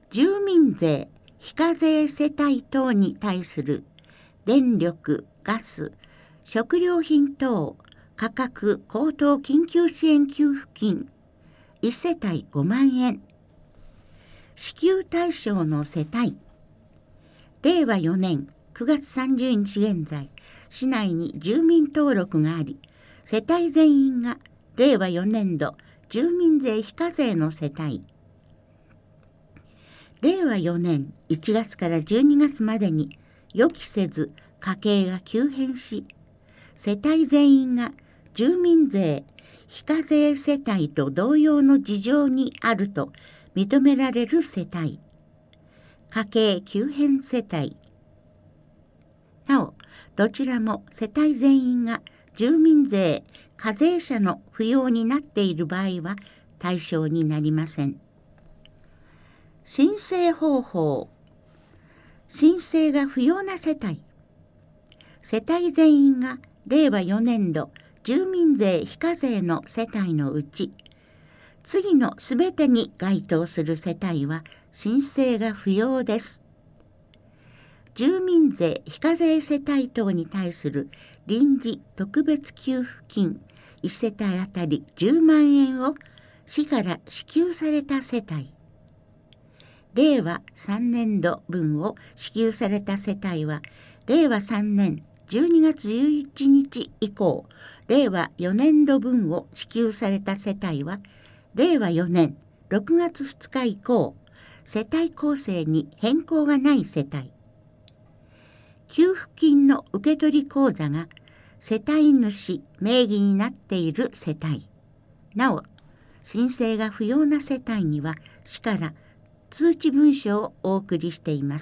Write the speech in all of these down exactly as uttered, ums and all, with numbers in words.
住民税非課税世帯等に対する電力・ガス・食料品等価格高騰緊急支援給付金いち世帯ごまんえん。支給対象の世帯、れいわよねんくがつさんじゅうにち現在、市内に住民登録があり、世帯全員がれいわよねんど住民税非課税の世帯、れいわよねんいちがつからじゅうにがつまでに予期せず家計が急変し、世帯全員が住民税非課税世帯と同様の事情にあると認められる世帯、家計急変世帯。なお、どちらも世帯全員が住民税課税者の扶養になっている場合は対象になりません。申請方法。申請が不要な世帯、世帯全員がれいわよねんど住民税非課税の世帯のうち、次のすべてに該当する世帯は申請が不要です。住民税非課税世帯等に対する臨時特別給付金いち世帯あたりじゅうまんえんを市から支給された世帯、れいわさんねんど分を支給された世帯は、れいわさんねんじゅうにがつじゅういちにち以降、れいわよねんど分を支給された世帯は、れいわよねんろくがつふつか以降、世帯構成に変更がない世帯、給付金の受取口座が世帯主名義になっている世帯、なお、申請が不要な世帯には市から通知文書をお送りしています。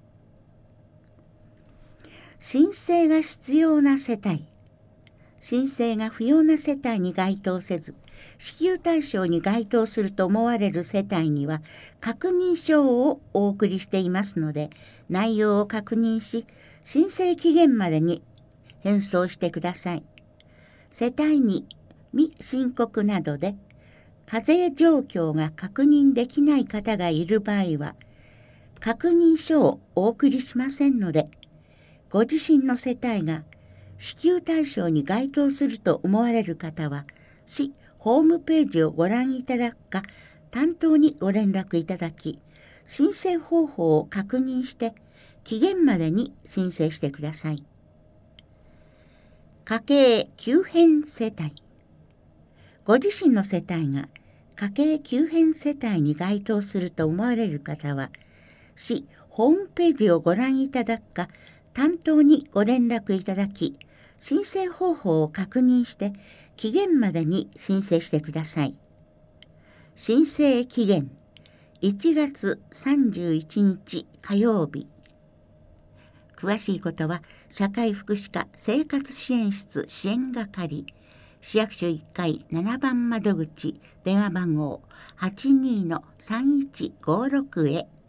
申請が必要な世帯、申請が不要な世帯に該当せず、支給対象に該当すると思われる世帯には確認書をお送りしていますので、内容を確認し、申請期限までに返送してください。世帯に未申告などで課税状況が確認できない方がいる場合は、確認書をお送りしませんので、ご自身の世帯が支給対象に該当すると思われる方は、市ホームページをご覧いただくか、担当にご連絡いただき、申請方法を確認して、期限までに申請してください。家計急変世帯。ご自身の世帯が家計急変世帯に該当すると思われる方は、市ホームページをご覧いただくか、担当にご連絡いただき、申請方法を確認して、期限までに申請してください。申請期限、いちがつさんじゅういちにち火曜日。詳しいことは、社会福祉課生活支援室支援係、市役所いっかいななばん窓口、電話番号 はちにーのさんいちごろく へ。